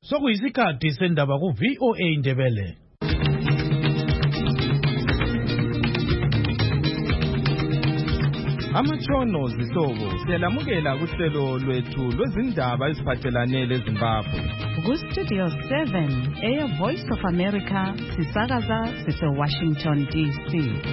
Sokuyisikhathi sendaba ku VOA Indebele. Amatshono zihlobo siyalamukela kuhlelo lwethu lwezindaba eziphathelane leZimbabwe. Ku-Studio 7 Air Voice of America sisakaza sise-Washington DC.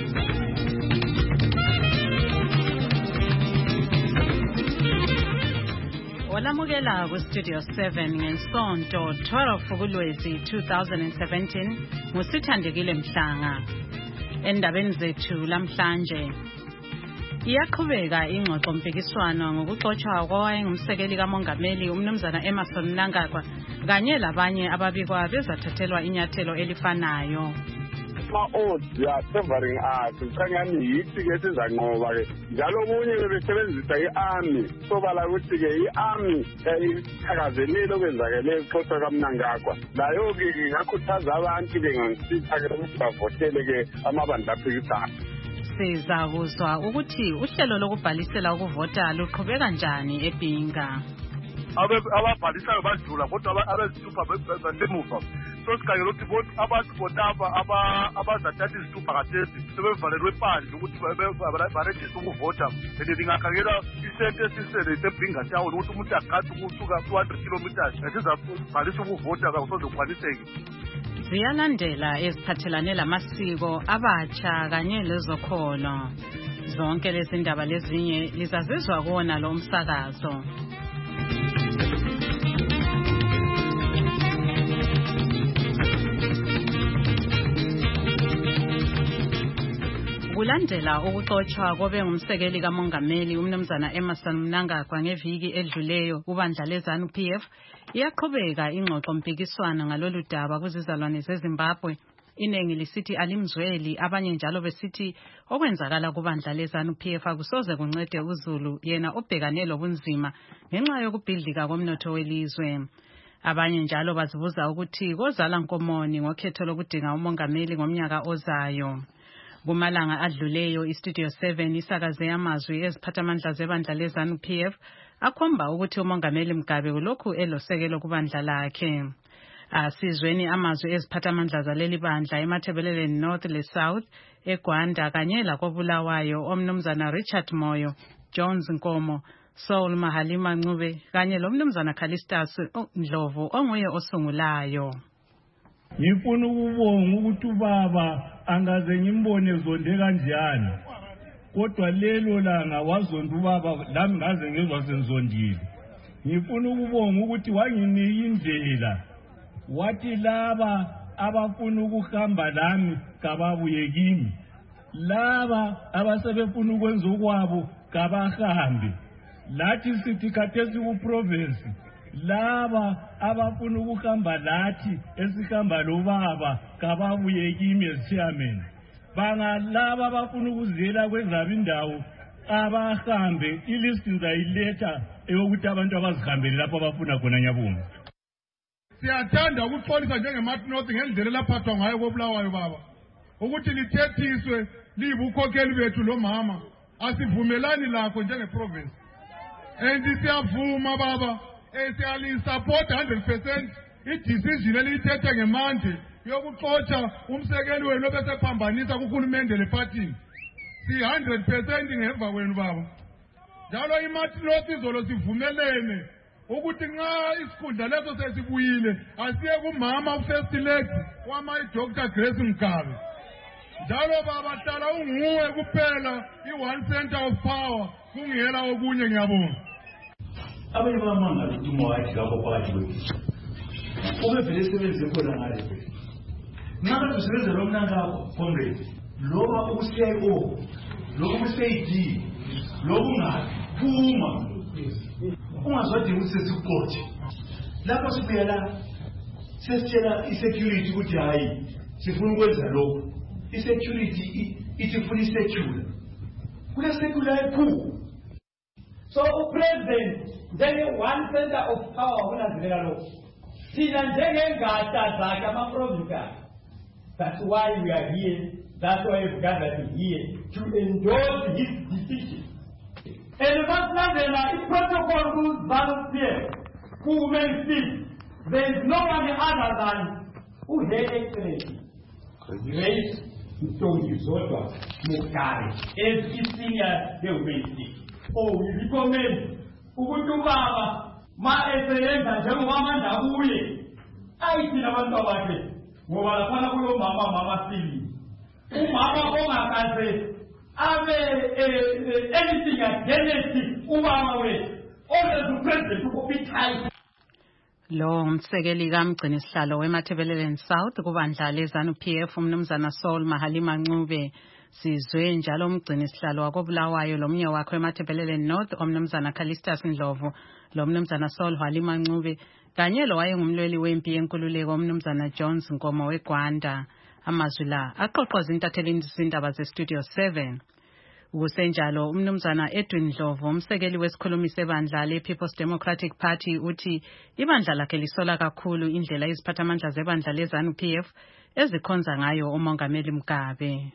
Olamukela ku-Studio 7 ngeSonto 12 kuLwezi 2017 nguSithandekile Mhlanga. Endabeni zethu lamhlanje iyaqhubeka ingxoxo mpikiswano ngokuxotshwa kwawayengumsekeli kamongameli umnumzana Emmerson Mnangagwa kanye labanye ababikwa bezathathelwa inyathelo elifanayo. Odds are favoring us kanyani yithi ke sizanqoba ke njalo omunye bebesebenzisa iarmy sobala ukuthi ke iarmy ithakazelile okwenzakele exoxwa kaMnangagwa layo ke ngakhuthaza abantu ke ngisitha ke ukuthi bavotele ke amabandla aphikisayo. Sizakuzwa ukuthi uhlelo lokubhalisela ukuvota luqhubeka njani eBhinga. Ababhalisayo badlula kodwa abezithupha basemuva. So sikhangela ukuthi abantu bonaba abazathatha izithupha kathesi sebevalelwe phandle ukuthi barejiste ukuvota. Ndingakhangela isente esisele eBhinga town ukuthi umuntu akhathi ukusuka 200 kilometers esizabhalisa ukuvota kakusozokwaniseki. Ziyalandela eziphathelane lamasiko abatsha kanye lezokholo. Zonke lezi ndaba lezinye lizazizwa kuona lo msakazo. Kulandela ukuxotshwa kobe ngumsekeli kamongameli umnumzana Emmerson Mnangagwa ngeviki edluleyo kubandla leZANU-PF iyaqhubeka ingxoxo mpikiswano ngalolu daba kuzizalwane zeZimbabwe. Inengi lisithi alimzweli, abanye njalo besithi okwenzakala kubandla leZANU-PF akusoze kuncede uZulu yena obhekane lobunzima ngenxa yokubhidlika komnotho welizwe. Abanye njalo bazibuza ukuthi kozala nkomoni ngokhetho lokudinga umongameli ngomnyaka ozayo. Kumalanga adluleyo iStudio 7 isakaze amazwi eziphathamandla zebandla leZANU-PF akhomba ukuthi umongameli Mugabe kulokhu elosekelo kubandla lakhe. Asizweni amazwi eziphathamandla zaleli bandla eMathebeleleni North le South, eGwanda kanye lakoBulawayo omnumzana Richard Moyo, Jones Nkomo, Saul Mahalima Ncube kanye lomnumzana Callistus Ndlovu onguye osungulayo. Ngifuna ukubonga ukuthi ubaba angaze ngimbone zonde kanjani. Kodwa lelo langa wazonda ubaba lami ngaze ngezwa senzondile. Ngifuna ukubonga ukuthi wanginika indlela. Wathi laba abafuna ukuhamba lami kababuye kimi. Laba abasebefuna ukwenza okwabo kabahambe. Lathi sithi khathesi ku province laba abafuna ukuhamba lathi esihamba lobaba kababuye kimi as chairman. Bangalaba abafuna ukuzela kwezaba indawo abahambe ilist ngizayiletha eyokuthi abantu abazihambele lapho abafuna khona nyabungu. Siyathanda ukuxolisa njengeMartin North ngendlela laphathwa ngayo koBulawayo baba ukuthi lithethiswe libukhokheli bethu lo mama asivumelani lakho njengeprovince. And siyavuma baba siyali-support 100% i-decision eliyithethe ngemande yokuxotsha umsekeli wenu obesephambanisa kuhulumende lephathini. Si-100% ngemva kwenu baba. Njalo iMartin North izolo sivumelene ukuthi nxa isikhundla leso sesibuyile asiye kumama u-first lady wama-Dr. Grace Mugabe. Njalo baba hlala unguwe kuphela i-one center of power kungela okunye ngiyabonga. Abanye bamanga litimo wathi lapho phakathi kwethu. Ubevele sebenze khona ngale kwethu. Naka tusebenza lo Mnangagwa comrade. Loba uCIO, loba uCD, loba ungaphuma. Ungazodinga ukuthi sesikuqothe. Lapho sibuya la sesitshela isecurity ukuthi hayi sifuna ukwenza lokho. Isecurity ithi funa isecure. Kule secure ephu. So president njenge one center of power kunanzeka lokho. Thina njengengata zakhe amaprovince. That's why we are here. That's why we've gathered here to endorse his decision. And the first level is protocol rules ZANU-PF. Women speak. there is no one other than Her Excellency Grace Mthombo Zodwa Mokari as senior deputy. We recommend ukuthi ubaba ma eseyenza njengomamandla kuye ayithi nabantu bakhe ngoba lapha kulo mama sili umama ongakaze abe anything against ubaba wethu always president ukupithaya. Lo umsekeli kamgcini sihlalo weMathebeleleni South kubandla lezanu PF umnumzana Saul Mahalima Ncube. Sizwe njalo umgcini sihlalo wakobulawayo lomnye wakhe eMathebeleleni North omnumzana Calistus Ndlovu lomnumzana Saul Halima Ncube kanye lo wayengumlweli wempi yenkululeko omnumzana Jones Nkomo weGwanda. Amazwi la aqoqoza intathelini zindaba zeStudio 7. Ukusenjalo umnumzana Edwin Ndlovu umsekeli wesikhulumi sebandla lePeople's Democratic Party uthi ibandla lakhe lisola kakhulu indlela iziphathamandla zebandla lezanu PF ezikhonza ngayo uMongameli Mugabe.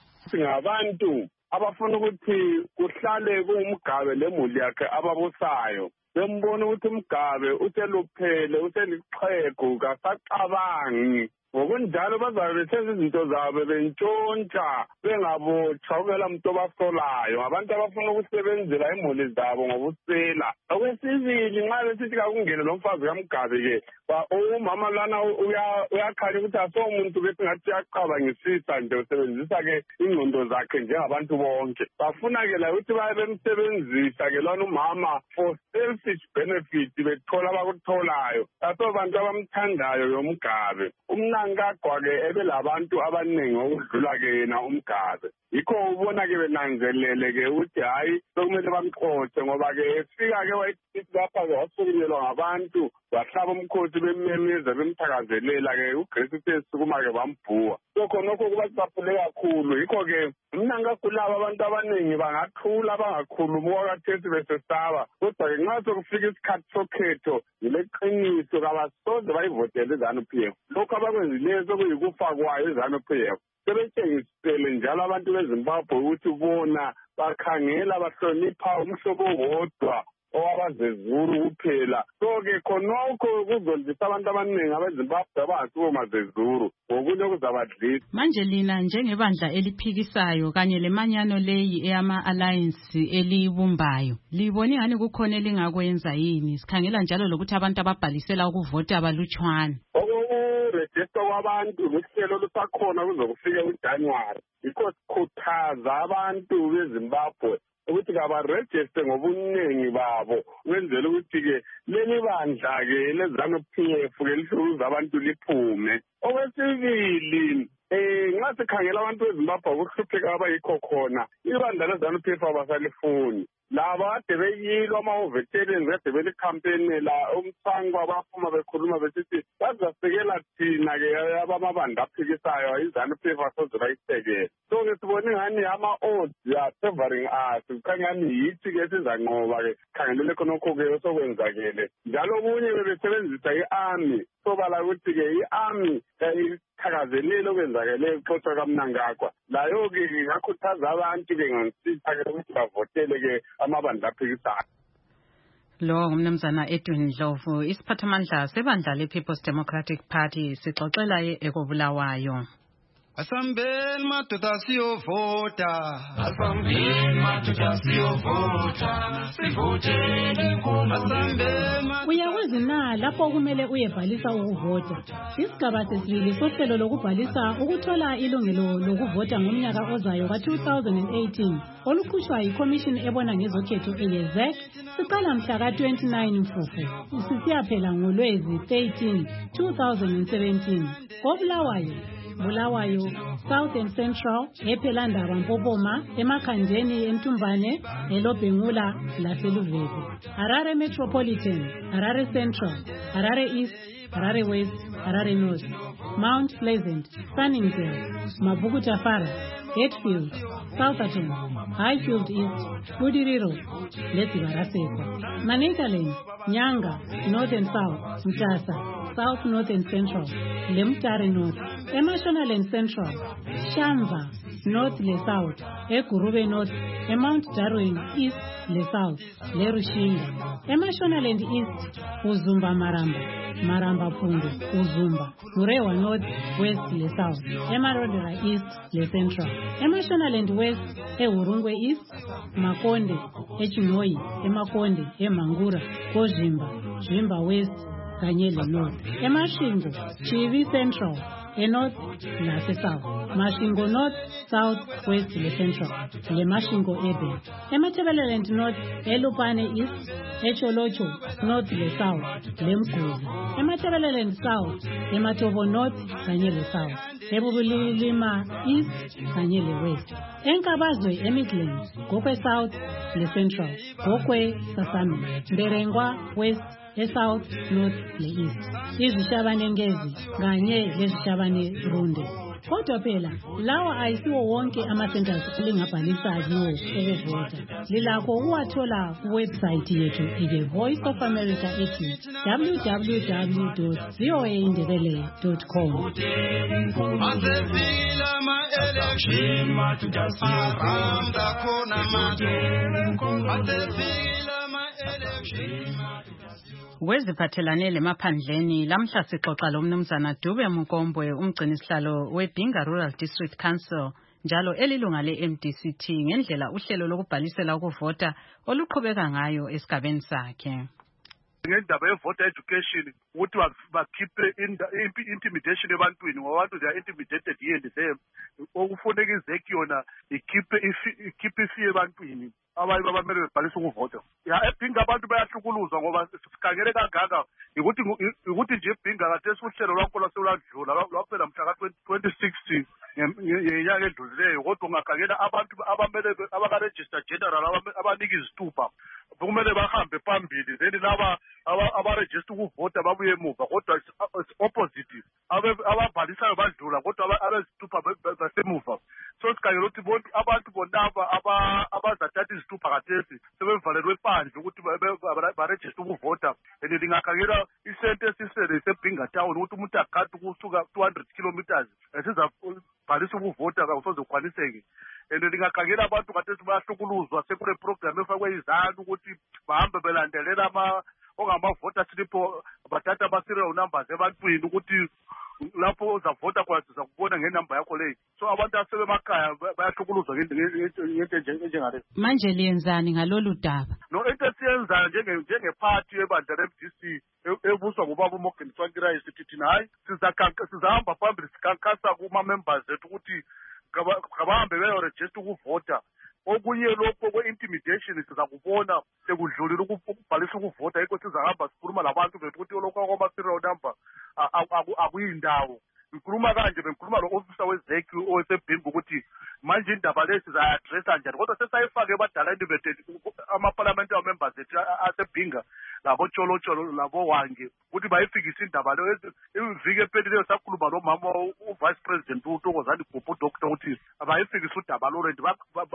Singabantu abafuna ukuthi kuhlale kuMugabe lemuli yakhe ababusayo bembona ukuthi uMugabe useluphele useliqhegu kasacabangi ngokunjalo bazabe besenza izinto zabo bentshontsha bengabotshwa ukela muntu obasolayo abantu abafuna ukusebenzela imuli zabo ngobusela. Okwesibili nxa besithi kakungene lo mfazi kaMugabe ke umama lana uyakhala ukuthi asomuntu besingathi uyacabangisisa nje usebenzisa ke ingqondo zakhe njengabantu bonke. Bafuna ke la ukuthi baye bemsebenzisa ke lona umama for selfish benefit bethola abakutholayo. Aso bantu abamthandayo yoMugabe. Umnankagwa ke ebelabantu abaningi okudlula ke yena uMugabe. Yikho ubona ke benanzelele ke ukuthi hayi sokumele bamxoxe ngoba ke efika ke wayithi lapha ke wasukunyelwa ngabantu wahlaba umkhosi bememeza bemthakazelela ke uGrace usesukuma ke bambhuwa. So khonokho kuba sibaphule kakhulu. Yikho ke umnankagulaba abantu abaningi bangathula bangakhuluma okathesi besesaba kodwa ke nxa sokufika isikhathi sokhetho yileqiniso kabasoze bayivotele izanu PF. Lokho abakwenzileyo sokuyikufa kwayo izanu PF. Sebetshengisele njalo abantu beZimbabwe ukuthi bona bakhangela bahlonipha umhlobo wodwa owabazezuru kuphela. So ke khonokho kuzondisa abantu abaningi abeZimbabwe abangasibo zezuru ngokunye kuzabadlisa. Manje lina njengebandla eliphikisayo kanye lemanyano leyi eyama-alliance elibumbayo libone ngani kukhona elingakwenza yini? Sikhangela njalo lokuthi abantu ababhalisela ukuvota abalutshwana. Register kwabantu luhlelo lusakhona kuzokufika uJanuary. Yikho sikhuthaza abantu beZimbabwe ukuthi kabaregister ngobuningi babo wenzela ukuthi ke leli bandla ke lezanu PF ke lihluza abantu liphume. Okwesibili nxa sikhangela abantu beZimbabwe ukuhlupheka abayikho khona ibandla lezanu PF abasalifuni. Laba ade beyilwa ama-veterans ade belikhampeni la umthangwa baphuma bekhuluma besithi bazasekela thina ke abamabandla aphikisayo izanu PF asoze bayisekele. So ke sibone ngani ama-odds favoring us kukhanya ngani yithi ke sizanqoba ke khangelele khonokho ke osokwenzakele. Njalo okunye bebesebenzisa i-army sobala ukuthi ke i-army ithakazelile okwenzakele kuxoxwa kaMnangagwa. Layo ke ngakhuthaza abantu ke ngisitha ke ukuthi bavotele ke amabandla aphikisayo. Lo umnumzana Edwin Ndlovu isiphathamandla sebandla lePeople's Democratic Party sixoxela ekobulawayo. Asambeni madoda siyovota. Asambeni madoda siyovota. Sivoteni ngoma. Uyakwazi na lapho kumele uyebhalisa ukuvota. Isigaba sesibili sohlelo lokubhalisa ukuthola ilungelo lokuvota ngomnyaka ozayo ka-2018 olukhutshwa yiCommission ebona ngezokhetho eYezek siqala mhla ka-29 Mfumfu sisiyaphela ngoLwezi 13, 2017 koBulawayo. Bulawayo, South and Central, ePhelandaba Mpopoma, eMakhandeni eMtumbane, eLobhengula laseLuvezi. Harare Metropolitan, Harare Central, Harare East, Harare West, Harare North, Mount Pleasant, Sunningdale, Mabukutafara, Hetfield, Southerton, Highfield East, Budiriro, Lesibaraseko, Manicaland, Nyanga, North and South, Mtasa, South, North and Central, Lemtare North, Emashonal and Central, Shamva, North le South, Ekurube North, Mount Darwin East le South, Lerushinga, Emashonal and East, Uzumba Maramba. Maramba Pundu, Uzumba, Murewa North, West le South, Emarodera East le Central, Emashonaland West, Urungwe East, Makonde, Echinoi, Emakonde, Emangura, Kojimba, Jimba West, Kanyele North, Emashingo, Chivi Central, North nase South, Mashingo North, South, West le Central, le Mashingo Ebe, Ematebeleland North, Elupane East, Echolocho North le South, le Mguzi, Ematebeleland South, Ematobo North, Kanyele South, Ebubulilima East, Kanyele West, Enkabazwe Midlands, Gokwe South, le Central, Gokwe Sasami, Berengwa West, South, North, le East. Izishabane Ngezi, kanye lezishabane Runde. Kodwa phela lawa ayisiwo wonke ama-centers elingabhalisa kiwo ukuvota. Lilakho ukuwathola kuwebsite yethu iTheVoice of America ethi www.voaindebele.com. Weziphathelane lemaphandleni lamhla sixoxa lomnumzana Dube Mukombwe umgcinisihlalo weBhinga Rural District Council njalo elilunga leMDCT ngendlela uhlelo lokubhalisela ukuvota oluqhubeka ngayo esigabeni sakhe. Ngendaba ye-voter education ukuthi bakhiphe intimidation ebantwini ngoba abantu they are intimidated here and there. Okufuneka izeki yona ikhiphe ifi ebantwini abayi babamele bebhalisa ukuvota. Ya eBhinga abantu bayahlukuluzwa ngoba sikhangele kangaka ukuthi nje eBhinga kade uhlelo lwakho lwaselandlula lwaphela mhla ka-2016 ngenyanga edlulileyo kodwa ungakhangela abantu abamele abaka-register general abanika izitupa kumele bahambe phambili then laba abaregister ukuvota babuye emuva kodwa opposite ababhalisayo badlula kodwa abezitupa basemuva. So sikhangela ukuthi bonke abantu bonaba abazathatha izitupa kathesi sebevalelwe phandle ukuthi baregister ukuvota and lingakhangela isente esisele seBhinga town ukuthi umuntu agade ukusuka 200 kilometers esizabhalisa ukuvota usozokwaniseke. And lingakhangela abantu kathesi bayahlukuluzwa sekule program efakwe izanu ukuthi bahambe belandelela ongama-voter slip bathatha ama-serial numbers ebantwini ukuthi lapho uzavota khona sizakubona ngenamba yakho leyo. So abantu asebemakhaya bayahlukuluzwa ngento enjengaleyo. Manje liyenzani ngalolu daba? No, into esiyenzayo njengephathi ebandla le-MDC ebuswa ngubaba uMorgan Tsvangirai sithi thina hayi sizahamba phambili sikhankasa kuma-members ethu ukuthi kabahambe beyoregister ukuvota. Okunye lokho kwe-intimidation sizakubona sekudlulile ukubhalisa ukuvota yikho sizahamba sikhuluma labantu bethu ukuthi lokho kwama-serial number akuyindawo. Ngikhuluma kanje bengikhuluma lo-officer wezeki oseBhinga ukuthi manje indaba lezi sizayi-addressa njani kodwa sesayifake ebadaleni bethu ama-parliamentary members ethu aseBhinga labo-Tsholo labo-Wange ukuthi bayifikise indaba leyo. Iviki ephelileyo sakhuluma nomama u-vice president uThokozani Gupho udoctor ukuthi abayifikise udaba lo and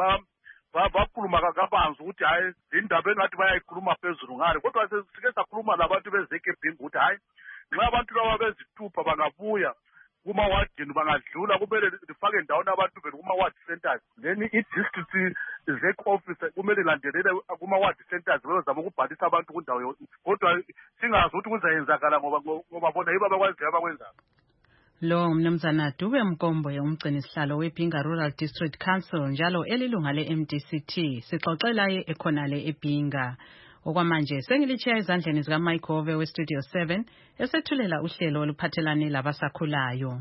bakhuluma kabanzi ukuthi hayi indaba engathi bayayikhuluma phezulu ngale kodwa sike sakhuluma labantu bezeki eBhinga ukuthi hayi nxa abantu laba bezithupha bangabuya kuma-wadini bangadlula kumele lifake ndawona abantu benu kuma-ward centers then i-district exec officer kumele ilandelele kuma-ward centers bezama ukubhalisa abantu kundawo yonke kodwa singazi ukuthi kuzayenzakala ngoba bona yibo abakwaziyo abakwenzayo. Lo mnumzana Dube Mukombwe umgcinisihlalo weBhinga Rural District Council njalo elilunga le-MDCT sixoxelaye ekhonale eBhinga. Okwamanje sengilitshiya ezandleni zikaMike Hove weStudio 7 esethulela uhlelo oluphathelane labasakhulayo.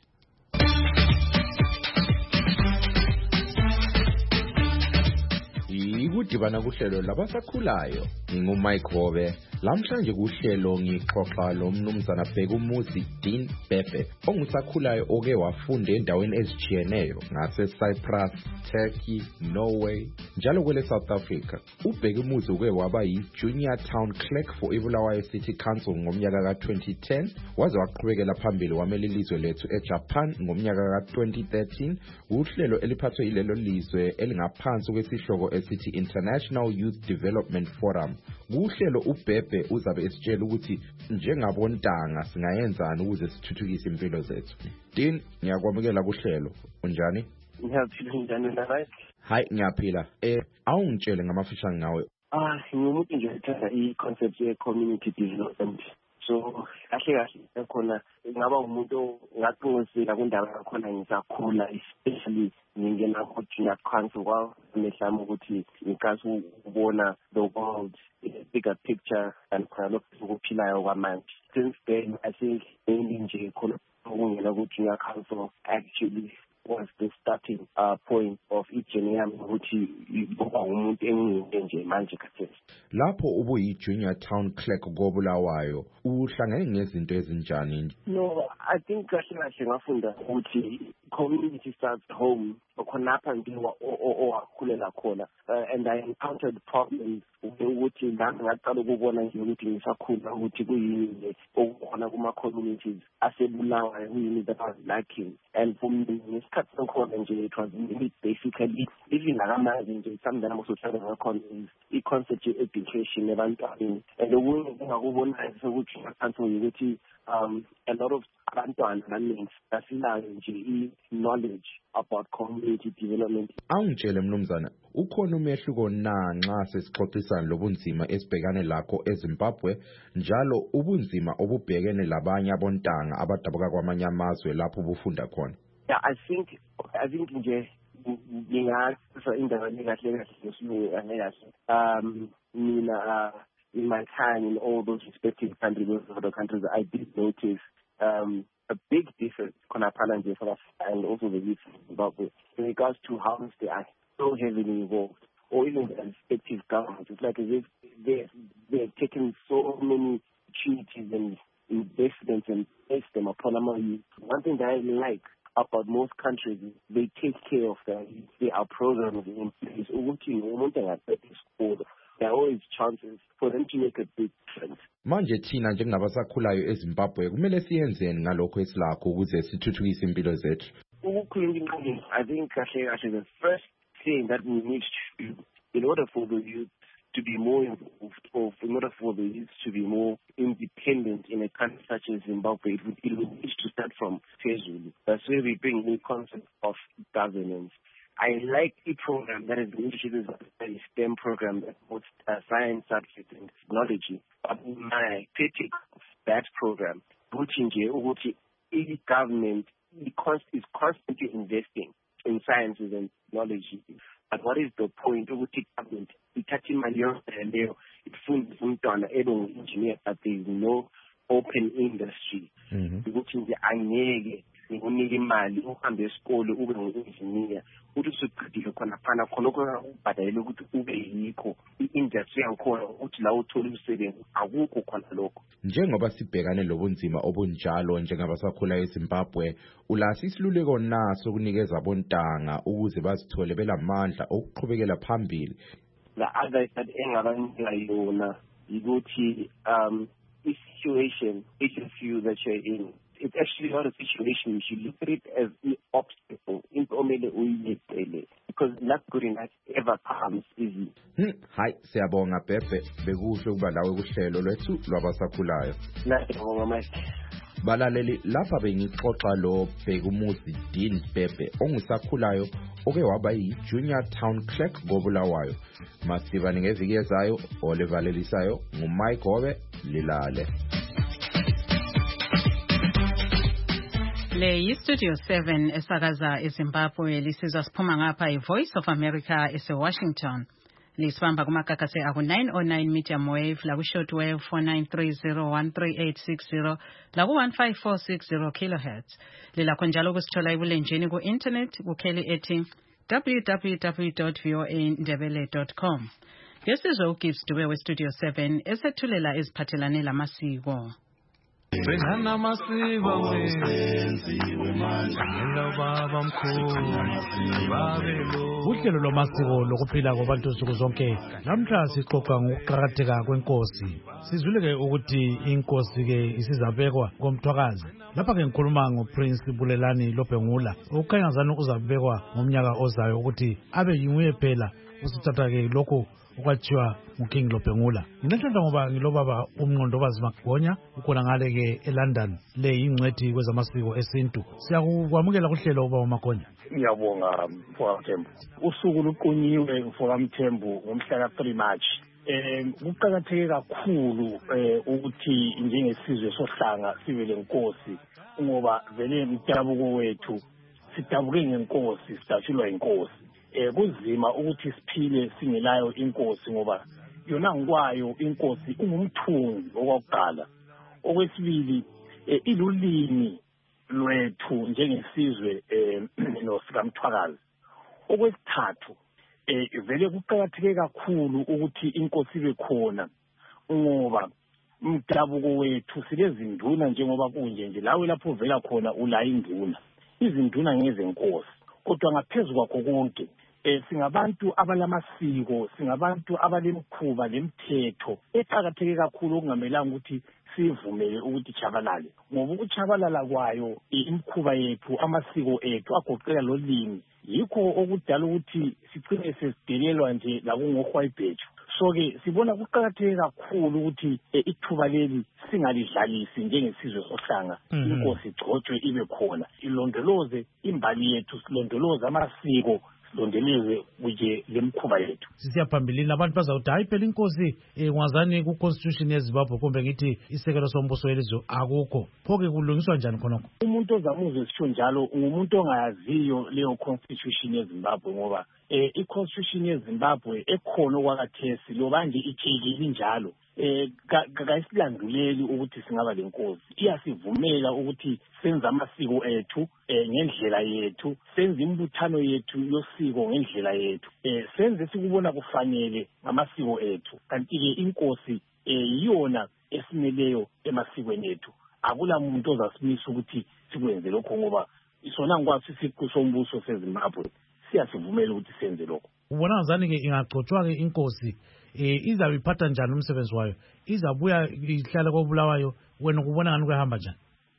Ikudibana kuhlelo labasakhulayo nginguMike Hove. Lamhlanje kuhlelo ngixoxa lo mnumzana Bhekumuzi Dean Bhebhe ongusakhulayo oke wafunda endaweni ezijiyeneyo ngase Cyprus, Turkey, Norway njalo kwele South Africa. uBhekumuzi uke waba yi-Junior Town Clerk for iBulawayo City Council ngomnyaka ka-2010 waze waqhubekela phambili wamela ilizwe lethu eJapan ngomnyaka ka-2013 uhlelo eliphathwe ilelo lizwe elingaphansi kwesihloko esithi International Youth Development Forum. Kuhlelo uBhebhe uzabe esitshela ukuthi njengabontanga singayenzani ukuze sithuthukise impilo zethu. Dean, ngiyakwamukela kuhlelo. Unjani? Ngiyaphila njani nawe? Hayi ngiyaphila. Awungitshele ngamafishane ngawe. Ngimuntu nje ethanda i-concept ye-community development. So kahle khona ngaba umuntu ngaqiniseka kundaba yakhona ngisakhula, especially ngingena ku-junior council kwamehlami ukuthi ngikazi ukubona the world in a bigger picture and khona lokhu ukuphilayo kwamanje. Since then I think mainly nje khona ukungena ku-junior council actually was the starting point of i-journey yami ukuthi ngoba umuntu engiyinto nje manje khathesi. Lapho ubuyi-junior town clerk koBulawayo uhlangene nezinto ezinjani? No, I think kahle ngafunda ukuthi community starts home khonapha ngiwa owakhulela khona, and I encountered problems ukuthi lapho ngaqala ukubona nje ukuthi ngisakhula ukuthi kuyini okukhona kuma-communities asebulawayo, kuyini that I was lacking. And for me, ngesikhathi sokhona nje it was really basically even nakamanje nje something that I'm also trying to work on is i-concept education ebantwaneni. And okunye engakubonayo sokuthi ngaphansi ukuthi a lot of abantwana abaningi basilayo nje i-knowledge about community development. Awungitshele mnumzana, ukhona umehluko na nxa sesixoxisana lobunzima esibhekane lakho eZimbabwe njalo ubunzima obubhekene labanye abontanga abadabuka kwamanye amazwe lapho bufunda khona? Yeah, I think nje ngingasa indaba lekahle ngesilungu angekahle. Mina in my time in all those respective countries, those other countries, I did notice a big difference and also the youth in Zimbabwe in regards to how they are so heavily involved, or even the respective governments. It's like as if they've taken so many opportunities and investments and placed them upon our youth. One thing that I like about most countries is they take care of their youth. There are programs in place. There are always chances for them to make a big difference. Manje thina njengabasakhulayo eZimbabwe kumele siyenzeni ngalokho esilakho ukuze sithuthukise impilo zethu? I think the first thing that we need to do in order for the youth to be more involved, or in order for the youth to be more independent in a country such as Zimbabwe, it needs to start from Phezulu. That's where we bring the concept of governance. I like a program that is initiated by a STEM program that puts science, subject, and technology. But my critique of that program, which the government is constantly investing in sciences and technology. But what is the point of the government? It's touching my it funds engineer, but there is no open industry. Which is the ngikunike imali uhambe esikole ube ngu-engineer uthi usuqedile khona phana khonokho ubhadalele ukuthi ube yikho i-industry yankhona ukuthi la uthole umsebenzi akukho khona lokho. Njengoba sibhekane lobunzima obunjalo njengabasakhulayo eZimbabwe, ulasi isiluleko naso ukunikeza abontanga ukuze bazithole belamandla okuqhubekela phambili? The other that engabanika yona ukuthi i-situation HFU that you're in, it's actually not a situation. You should look at it as an obstacle. Because not good enough ever comes easy. Hi, siyabonga Bhebhe, bekuhle ukuba lawe kuhlelo lwethu lwabasakhulayo. Balaleli, lapha bengixoxa lo Bhekumuzi Dean Bhebhe ongusakhulayo oke waba yi-Junior Town Clerk koBulawayo. Masibane ngeviki ezayo olevalelisayo nguMike Gobe Lilale. Le yi-Studio 7 esakaza eZimbabwe lisizwa siphuma ngapha i-Voice of America ese-Washington. Lisibamba kumakakase aku-909 medium wave laku-short wave 4930-13860 laku-15460 kilohertz. Lilakho njalo kusithola ebulenjini ku-internet kukheli ethi www.voandebele.com. Ngesizwe uGibbs Dube we-Studio 7 esethulela eziphathelane lamasiko. Bengana masiba wenziwe manje baba mkhulu babelo. Uhlelo lwamasiko lokuphila kwabantu nsuku zonke namhla sixoxa ngokuqhakatheka kwenkosi. Sizwile ukuthi inkosi ke isizabekwa komthwakazi. Lapha ke ngikhuluma ngoPrince Bulelani Lobhengula okukhanyazana uzabekwa ngomnyaka ozayo ukuthi abe yinguye phela usithatha ke lokho ukwathiwa uKing Lobhengula. Nginethemba ngoba ngilobaba uMnqondobazi Magonya ukhona ngale ke eLondon le yingcwethi kwezamasiko esintu. Siyakwamukela kuhlelo ubaba Magonya. Ngiyabonga mfowethu. Usuku luqunyiwe mfowethu ngomhla ka 3 March kuqakatheke kakhulu ukuthi njengesizwe sohlanga sibe lenkosi ngoba vele umdabuko wethu sidabuke ngenkosi sidatshulwa inkosi. Kuzima ukuthi siphile singelayo inkosi ngoba yona ngikwayo inkosi ungumthungi okwakuqala. Okwesibili ilulimi lwethu njengesizwe noSikamthwakazi. Okwesithathu vele kuqakatheke kakhulu ukuthi inkosi ibe khona ngoba umdabuko wethu silezinduna njengoba kunje nje lawe lapho vela khona ula induna. Izinduna ngezenkosi kodwa ngaphezulu kwakho konke singabantu abalamasiko, singabantu abalemkhuba lemthetho eqakatheke kakhulu okungamelanga ukuthi sivumele ukuthi chabalale ngoba ukuchabalala kwayo imkhuba yethu amasiko ethu agoqela lolimi yikho okudala ukuthi sigcine sesidelelwa nje lakungohwayibhethu. So-ke sibona kuqakatheke kakhulu ukuthi ithuba leli singalidlalisi njengesizwe sohlanga. Inkosi igcotshwe ibe khona ilondoloze imbali yethu, silondoloze amasiko, silondeleze kuje lemkhuba yethu. Sisiyaphambili abantu bazawuthi hayi phela inkosi ngwazani ku-constitution yeZimbabwe kumbe ngithi isekelo sombuso welizwe akukho. Pho-ke kulungiswa njani khonokho? Umuntu ozamuzwe sisho njalo ngumuntu ongayaziyo leyo constitution yeZimbabwe ngoba i-constitution yeZimbabwe ekhona okwakathesi loba nje itshekile njalo kayisilanduleli ukuthi singaba lenkosi. Iyasivumela ukuthi senze amasiko ethu ngendlela yethu, senze imbuthano yethu yosiko ngendlela yethu, senze sikubona kufanele ngamasiko ethu. Kanti-ke inkosi yiyona esimeleyo emasikweni ethu. Akula muntu ozasimisa ukuthi sikwenze lokho ngoba isona ngikwazi isiqu sombuso seZimbabwe siyasivumela ukuthi senze lokho. Ubona ngazani-ke ingagcotshwa-ke inkosi izabe iphatha njani umsebenzi wayo? Izabuya ihlale koBulawayo, wena ukubona ngani kuyahamba njani?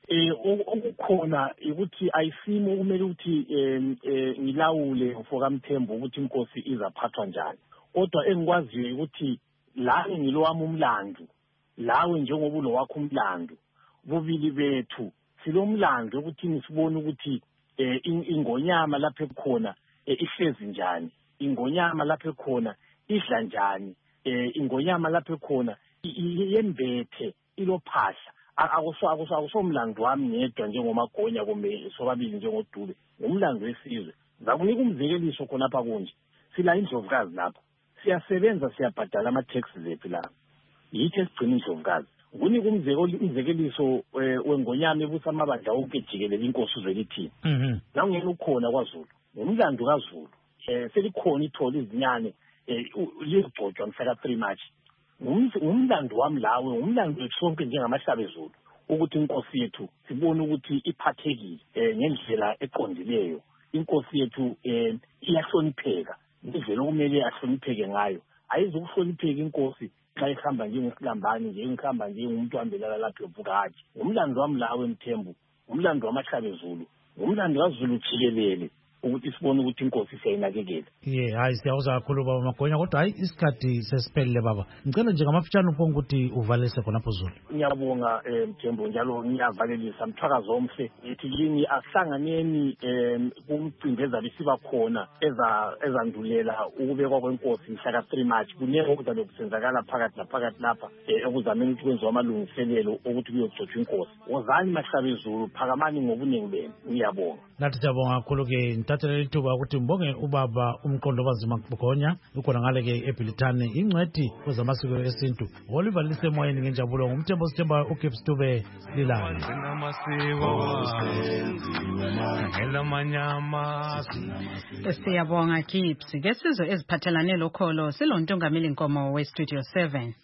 Okukhona ukuthi ayisimo kumele ukuthi ngilawule mfokamthembu ukuthi inkosi izaphathwa njani. Kodwa engikwaziyo ukuthi lami ngilowami umlando, lawe njengoba ulowakho umlando, bubili bethu silomlando ukuthi nisibone ukuthi ingonyama lapho ekhona ihlezi njani, ingonyama lapho ekhona idla njani, ingonyama lapho ekhona yembethe ilophahla. Akusomlando wami ngedwa njengoMagonya kumbe sobabili njengoDube, ngumlando wesizwe. Ngakunika umzekeliso khonapha kunje, sila indlovukazi lapha siyasebenza siyabhadala ama-taxes ethu la, yithi esigcina indlovukazi. Ngunika umzekeliso wengonyama ebusa amabandla onke jikelele inkosi uzwelithini. Nawungena ukhona kwaZulu ngumlando kaZulu, selikhona ithola izinyane lizigcotshwa mhla ka-3 March. Ngumlando wami lawe, ngumlando wethu sonke njengamahlabezulu ukuthi inkosi yethu sibone ukuthi iphathekile ngendlela eqondileyo. Inkosi yethu iyahlonipheka indlela okumele ahlonipheke ngayo. Ayizukuhlonipheka inkosi xa ihamba njengesilambane nje, ngihamba njengomuntu ohambelala lapho evuka hathi. Ngumlando wami lawe Mthembu, ngumlando wamahlabezulu, ngumlando kaZulu jikelele ukuthi sibone ukuthi inkosi siyayinakekela. Hayi siyawuza kakhulu baba Magonya, kodwa hayi isikhathi sesiphelile baba. Ngicela nje ngamafitshane uphonga ukuthi uvalise khonapho Zulu. Ngiyabonga Mthembu, njalo ngiyavalelisa Mthwakazi omhle ethi yini asihlanganeni kumcimbi ezabe siba khona ezandulela ukubekwa kwenkosi mhla ka-3 March. Kunenge okuzabe kusenzakala phakathi naphakathi lapha ekuzameni ukuthi kwenziwa amalungiselelo ukuthi kuyogcotshwa inkosi. Wozani mahlabezulu, phakamani ngobuningi benu. Ngiyabonga. Nathi siyabonga kakhulu-ke ngithathele lithuba ukuthi mbonge ubaba uMqondo Magonya ukhona ngale-ke eBhilitane, ingcwethi kwezamasiko esintu. Oliver lisemoyeni ngenjabulo ngumthembu osithemba uGibbs Dube Lilanga. Siyabonga Gibbs. Ke sizwe eziphathelane lokholo silontungameli Nkomo weStudio 7.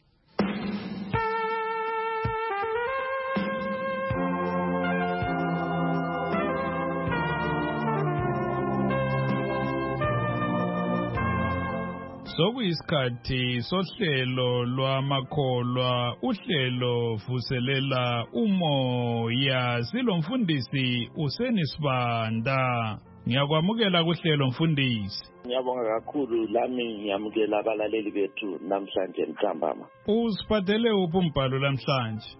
Sokuyisikhathi sohlelo lwamakholwa, uhlelo vuselela umoya. Silomfundisi uSenisibanda. Ngiyakwamukela kuhlelo mfundisi. Ngiyabonga kakhulu, lami ngiyamukela abalaleli bethu namhlanje ntambama. Usiphathele uphi umbhalo namhlanje?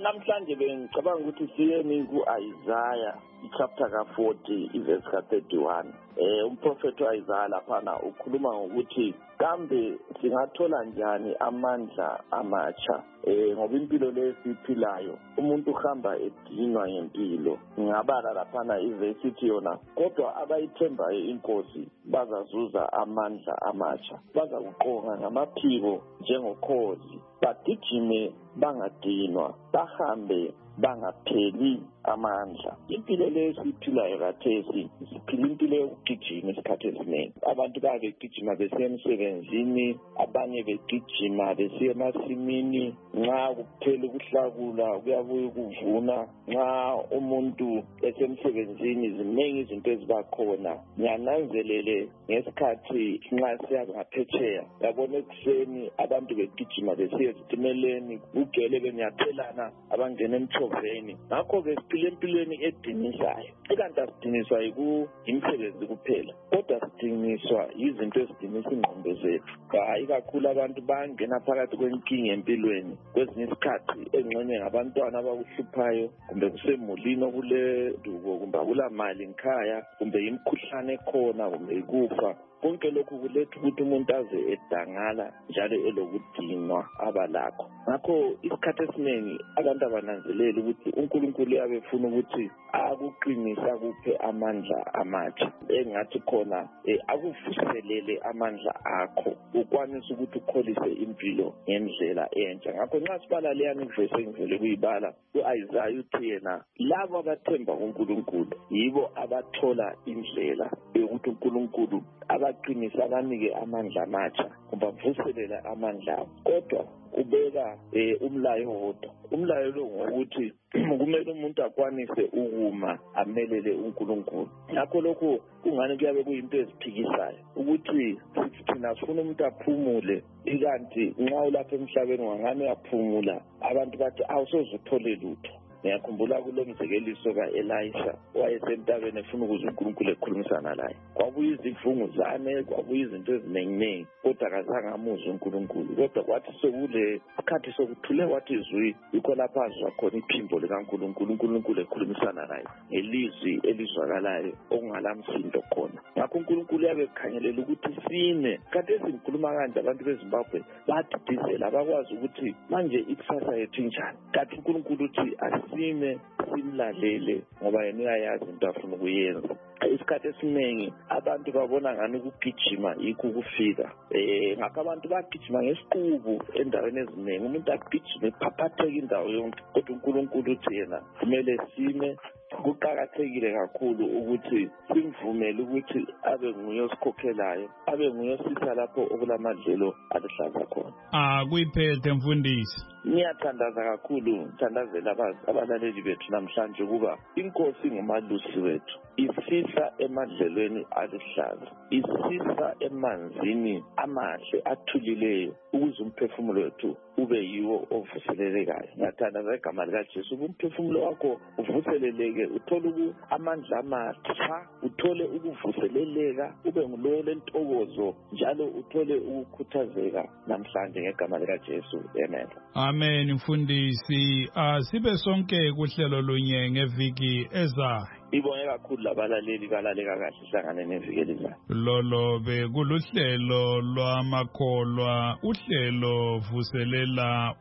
namhlanje bengicabanga ukuthi siyeni ku-Isaiah ichapter ka-40 iverse ka-31. Umprofethi u-Isaiah laphana ukhuluma ngokuthi kambe singathola njani amandla amatsha ngoba impilo le siphilayo umuntu uhamba edinwa ngempilo. Ngingabala laphana iverse ithi yona kodwa abayithembayo inkosi bazazuza amandla amatsha, bazakuqonga ngamaphiko njengokhozi, bagijime bangadinwa, bahambe bangapheli amandla. Impilo le siphilayo kathesi siphila impilo yokugijima isikhathi esiningi. Abantu babegijima besiya emsebenzini, abanye begijima besiya emasimini, nxa kuphela ukuhlakula kuyabuya ukuvuna. Nxa umuntu esemsebenzini ziningi izinto ezibakhona. Ngiyananzelele ngesikhathi nxa siya ngaphetsheya yabona ekuseni abantu begijima besiya ezitimeleni, ugele benyathelana abangena emthoveni. Ngakho-ke siphila empilweni edinisayo. Ikanti asidiniswa yimisebenzi kuphela, kodwa sidiniswa yizinto ezidinisa ingqondo zethu. Hayi kakhulu abantu bangena phakathi kwenkinga empilweni kwezinye isikhathi engxenye ngabantwana abakuhluphayo, kumbe kusemulini okulendubo, kumbe akulamali ngikhaya, kumbe imikhuhlane ekhona, kumbe ikufa. Konke lokhu kuletha ukuthi umuntu aze edangala njalo elokudinwa abalakho. Ngakho isikhathi esiningi abantu abananzelela ukuthi uNkulunkulu uyabefuna ukuthi akuqinisa kuphe amandla amatsha. Engathi khona akuvuselele amandla akho ukwanisa ukuthi ukholise impilo ngendlela entsha. Ngakho nxa sibala leyani ivesi engivele kuyibala u-Isaiah uthi yena labo abathemba uNkulunkulu yibo abathola indlela yokuthi uNkulunkulu abaqinisa abanike amandla amatsha bavuselela amandla abo. Kodwa ubeka umlayo wodwa. Umlayo lo ngokuthi kumele umuntu akwanise ukuma amelele uNkulunkulu. Ngakho lokho kungani kuyabe kuyinto eziphikisayo ukuthi thina sifuna umuntu aphumule, ikanti nxa ulapha emhlabeni wangane uyaphumula abantu bathi awusoze uthole lutho. Ngiyakhumbula kulo mzekeliso ka-Elisha wayesentabeni efuna ukuze uNkulunkulu ekhulumisana laye. Kwabuya izivunguzane, kwabuya izinto ezinenginengi, kodwa akazange amuze uNkulunkulu. Kodwa kwathi sekule isikhathi sokuthule kwathi izwi yikho lapho azwa khona iphimbo likaNkulunkulu, uNkulunkulu ekhulumisana naye ngelizwi elizwakalayo okungalamsindo khona. Ngakho uNkulunkulu uyabe ekhangelela ukuthi sine. Kanti esingikhuluma kanje abantu beZimbabwe badidizela, abakwazi ukuthi manje ikusasa yethu injani. Kanti uNkulunkulu uthi sime simlalele ngoba yena uyayazi into afuna ukuyenza. Isikhathi esiningi abantu babona ngani ukugijima yikho ukufika. Ngakho abantu bagijima ngesiqubu endaweni eziningi. Umuntu agijime phaphatheka indawo yonke, kodwa uNkulunkulu uthi yena kumele sime. Kuqakathekile kakhulu ukuthi simvumele ukuthi abe nguye osikhokhelayo, abe nguye osisa lapho okulamadlelo aluhlaza khona. Kuyiphethe mfundisi. Ngiyathandaza kakhulu, ngithandazela abalaleli bethu namhlanje ukuba inkosi ngumalusi wethu. Isisa emadlelweni aluhlaza, isisa emanzini amahle athulileyo ukuze umphefumulo wethu ube yiwo ovuselelekayo. Ngiyathandaza igama likaJesu, umphefumulo wakho uvuseleleke, uthole amandla amatsha, uthole ukuvuseleleka, ube ngulowo lentokozo njalo uthole ukukhuthazeka namhlanje ngegama likaJesu. Amen. Amen mfundisi. Sibe sonke kuhlelo lunye ngeviki ezayo. Ibonge kakhulu labalaleli balaleka kahle sihlangane neviki elizayo. Lolo bekuluhlelo lwamakholwa, uhlelo vuselela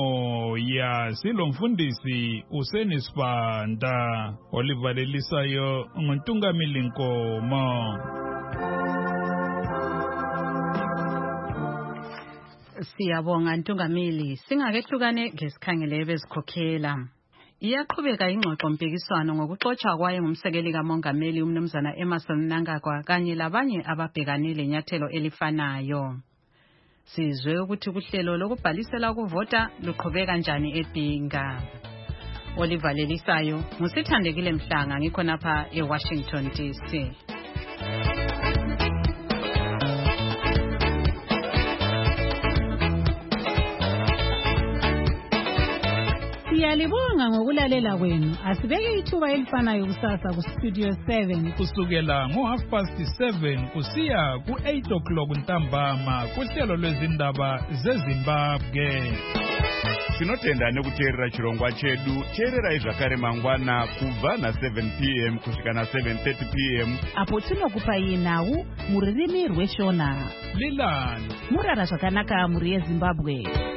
umoya. Silomfundisi uSenisibanda, olivalelisayo nguNtungamili Nkomo. Siyabonga Ntungamili. Singakehlukane ngesikhangele bezikhokhela. Iyaqhubeka ingxoxo mpikiswano ngokuxotsha kwaye ngumsekeli kaMongameli uMnumzana Emmerson Mnangagwa kanye labanye ababhekane lenyathelo elifanayo. Sizwe ukuthi kuhlelo lokubhalisela ukuvota luqhubeka njani eDinga. Olivalelisayo ngusithandekile Mhlanga ngikhonapha eWashington DC. Siyalibonga ngokulalela kwenu. Asibeke ithuba elifanayo kusasa ku Studio 7 kusukela ngo7:30 kusiya ku8 o'clock ntambama kuhlelo lwezindaba zeZimbabwe. tinotenda nekuteerera chirongwa chedu. teererai zvakare mangwana kubva na7 p.m. kusvika na7:30 p.m. apo tinokupai nhau mururimi rweshona. Lilan murara zvakanaka muri yeZimbabwe.